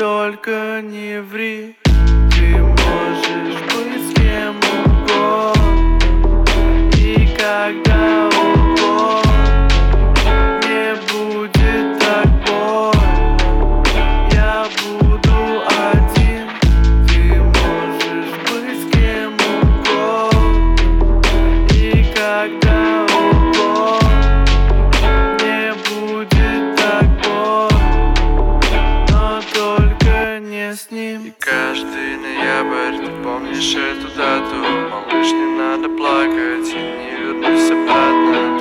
только не ври. Ты можешь быть с кем угодно и когда угодно. Не будет так больно, я буду один. Ты можешь быть с кем угодно и когда угодно. Не будет так больно, но только не с ним. И каждый ноябрь, ты помнишь эту дату? Малыш, не надо плакать, я не вернусь обратно.